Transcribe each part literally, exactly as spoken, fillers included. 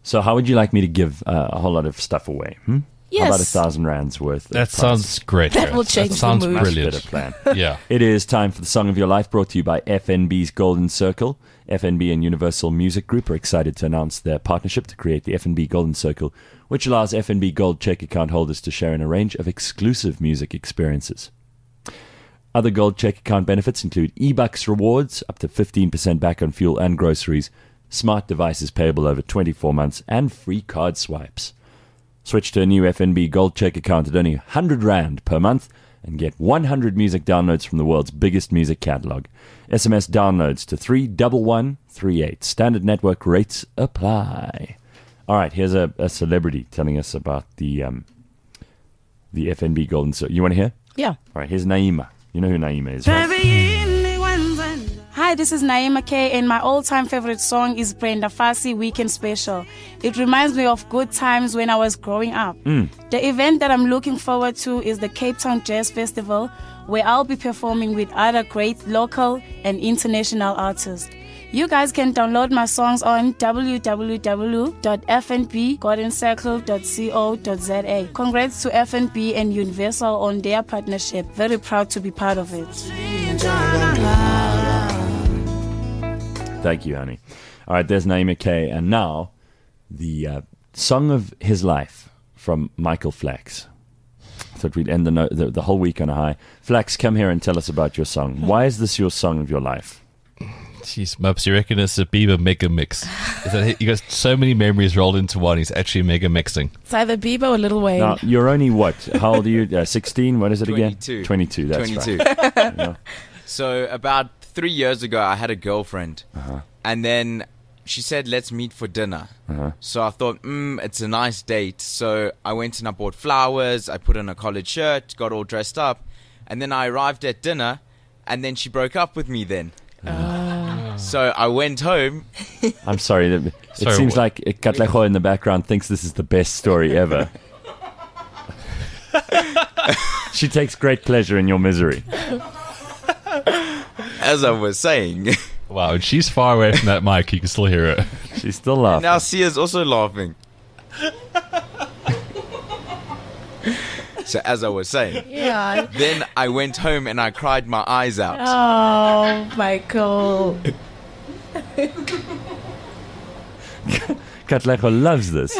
So how would you like me to give uh, a whole lot of stuff away? Hmm? Yes. How about a thousand rands worth? That sounds great. That Gareth. will change That the sounds mood. Much brilliant. better plan. Yeah. It is time for the Song of Your Life, brought to you by F N B's Golden Circle. F N B and Universal Music Group are excited to announce their partnership to create the F N B Golden Circle, which allows F N B Gold check account holders to share in a range of exclusive music experiences. Other Gold check account benefits include eBucks rewards, up to fifteen percent back on fuel and groceries, smart devices payable over twenty-four months, and free card swipes. Switch to a new F N B Gold check account at only one hundred rand per month and get one hundred music downloads from the world's biggest music catalog. S M S downloads to three one one three eight. Standard network rates apply. All right, here's a, a celebrity telling us about the um, the F N B Golden Circle. You want to hear? Yeah. All right, here's Naima. You know who Naima is, right? Hi, this is Naima K, and my all-time favorite song is Brenda Fassie Weekend Special. It reminds me of good times when I was growing up. Mm. The event that I'm looking forward to is the Cape Town Jazz Festival, where I'll be performing with other great local and international artists. You guys can download my songs on w w w dot f n b golden circle dot co dot z a. Congrats to F N B and Universal on their partnership. Very proud to be part of it. Thank you, honey. All right, there's Naima K. And now, the uh, song of his life from Michael Flax. I thought we'd end the, no- the the whole week on a high. Flax, come here and tell us about your song. Why is this your song of your life? Jeez, Mubs, you reckon it's a Bieber mega mix? Is that, you got so many memories rolled into one. He's actually mega mixing. It's either Bieber or Lil Wayne. Now, you're only what? How old are you? Uh, sixteen? What is it again? twenty-two. twenty-two, that's twenty-two. right. Yeah. So about three years ago, I had a girlfriend, Uh-huh. and then she said, "Let's meet for dinner." Uh-huh. So I thought, mm, it's a nice date. So I went and I bought flowers. I put on a collared shirt, got all dressed up, and then I arrived at dinner, and then she broke up with me. Then, so I went home. I'm sorry. That, it Sorry, seems what? like Katlejo in the background thinks this is the best story ever. She takes great pleasure in your misery. As I was saying, Wow, and she's far away from that mic. You can still hear her. She's still laughing. now Sia's also laughing. So as I was saying, Yeah. then I went home and I cried my eyes out. Oh, Michael. Katlejo loves this.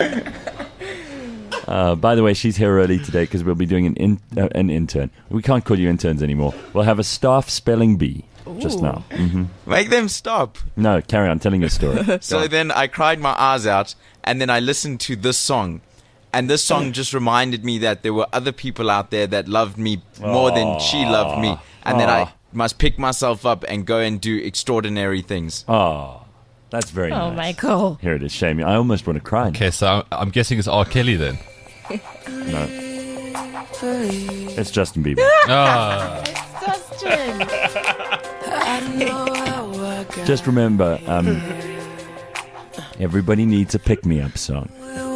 Uh, by the way, she's here early today because we'll be doing an in, uh, an intern. We can't call you interns anymore. We'll have a staff spelling bee just Ooh. now. hmm Make them stop. No, carry on telling your story. Go So on. then I cried my eyes out, and then I listened to this song. And this song just reminded me that there were other people out there that loved me more than she loved me. And that I Aw. must pick myself up and go and do extraordinary things. Oh, that's very Oh, nice. Michael. Here it is. Shame. I almost want to cry. now. Okay, so I'm, I'm guessing it's R. Kelly then. No. It's Justin Bieber. Ah, Justin. Just remember, um, everybody needs a pick-me-up song.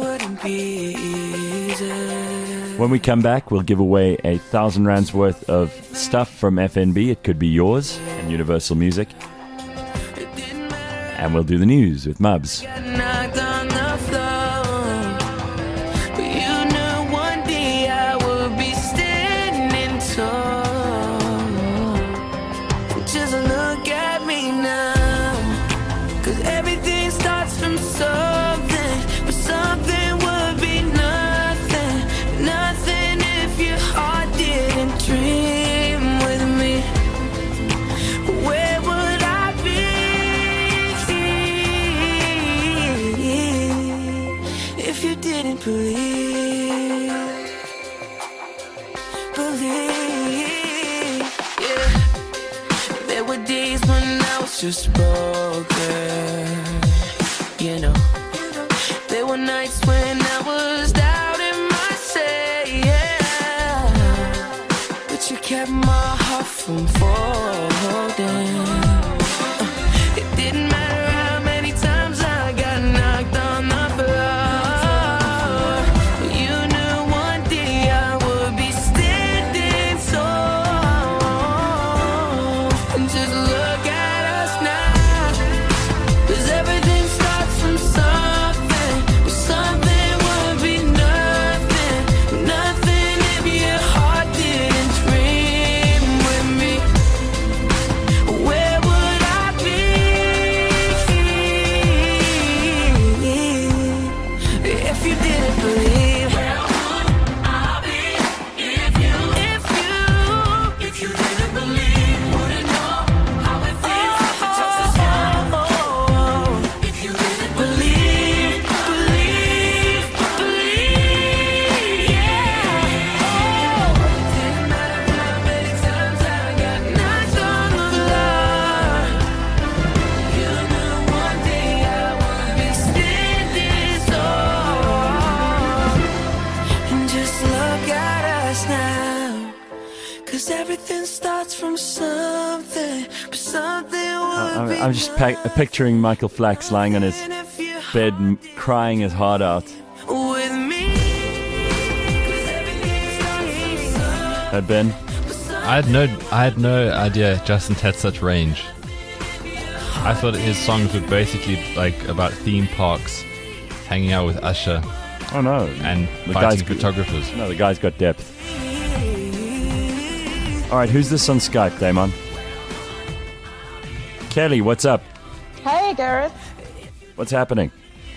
When we come back, we'll give away a thousand rands worth of stuff from F N B. It could be yours and Universal Music. And we'll do the news with Mubs. Knocked on the floor, but you knew one day I would be standing tall. Just look at me now, 'cause everything starts from something, but something would be nothing, nothing if your heart didn't dream with me. Where would I be if you didn't believe, believe, yeah. There were days when I was just broken, you know. There were nights when I was doubting myself, yeah. But you kept my heart from folding. It didn't matter how many times I got knocked on the floor. You knew one day I would be standing tall. And just look at us now, 'cause everything starts from something, Everything starts from something, but something I- would I'm, I'm just pa- picturing Michael Flax lying on his bed, m- crying his heart out. with me. Uh, Ben, I had no, I had no idea Justin had such range. I thought his songs were basically like about theme parks, hanging out with Usher, oh no, and the fighting guy's photographers. No, the guy's got depth. All right, who's this on Skype, Damon? Kelly, what's up? Hey, Gareth. What's happening?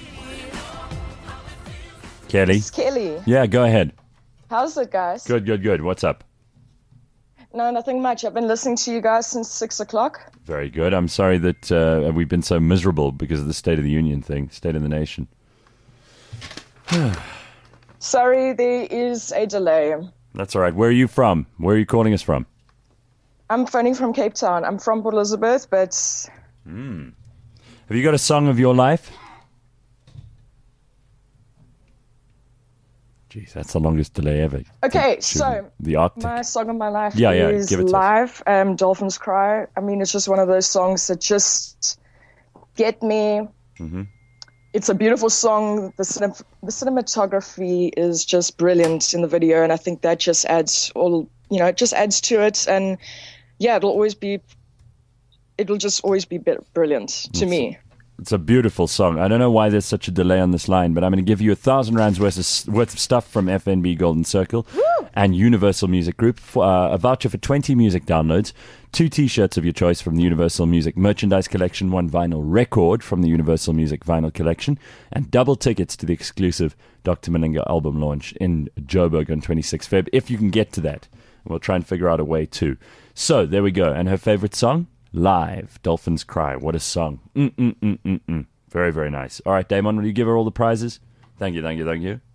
Kelly? It's Kelly. Yeah, go ahead. How's it, guys? Good, good, good. What's up? No, nothing much. I've been listening to you guys since six o'clock. Very good. I'm sorry that uh, we've been so miserable because of the State of the Union thing, State of the Nation. Sorry, there is a delay. That's all right. Where are you from? Where are you calling us from? I'm phoning from Cape Town. I'm from Port Elizabeth, but Have you got a song of your life? Jeez, that's the longest delay ever. okay. To- to So the Arctic. my song of my life Yeah, yeah, is give it to us. Live. Um, Dolphins Cry. I mean, it's just one of those songs that just get me. Mm-hmm. It's a beautiful song. The cinem- the cinematography is just brilliant in the video, and I think that just adds all. You know, it just adds to it, and yeah, it'll always be. It'll just always be bit brilliant to me. It's a beautiful song. I don't know why there's such a delay on this line, but I'm going to give you a thousand rands worth of, s- worth of stuff from F N B Golden Circle and Universal Music Group. For, uh, a voucher for twenty music downloads, two T-shirts of your choice from the Universal Music Merchandise Collection, one vinyl record from the Universal Music Vinyl Collection, and double tickets to the exclusive Doctor Malinga album launch in Joburg on twenty-sixth of February, if you can get to that. We'll try and figure out a way too. So, there we go. And her favorite song? Live, Dolphins Cry. What a song. Mm-mm-mm-mm-mm. Very, very nice. All right, Damon, will you give her all the prizes? Thank you, thank you, thank you.